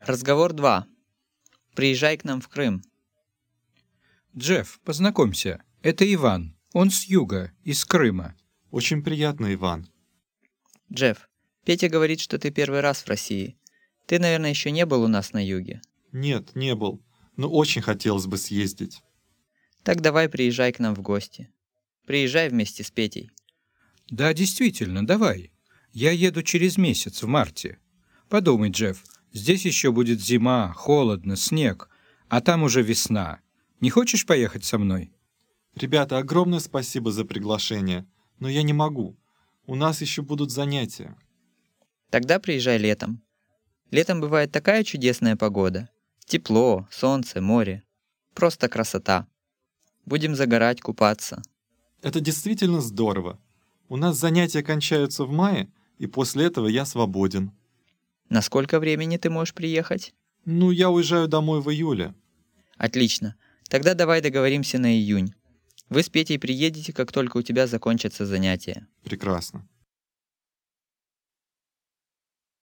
Разговор 2. Приезжай к нам в Крым. Джефф, познакомься, это Иван. Он с юга, из Крыма. Очень приятно, Иван. Джефф, Петя говорит, что ты первый раз в России. Ты, наверное, еще не был у нас на юге. Нет, не был, но очень хотелось бы съездить. Так давай приезжай к нам в гости. Приезжай вместе с Петей. Да, действительно, давай. Я еду через месяц, в марте. Подумай, Джефф, здесь еще будет зима, холодно, снег, а там уже весна. Не хочешь поехать со мной? Ребята, огромное спасибо за приглашение, но я не могу. У нас еще будут занятия. Тогда приезжай летом. Летом бывает такая чудесная погода. Тепло, солнце, море. Просто красота. Будем загорать, купаться. Это действительно здорово. У нас занятия кончаются в мае, и после этого я свободен. На сколько времени ты можешь приехать? Ну, я уезжаю домой в июле. Отлично. Тогда давай договоримся на июнь. Вы с Петей приедете, как только у тебя закончатся занятия. Прекрасно.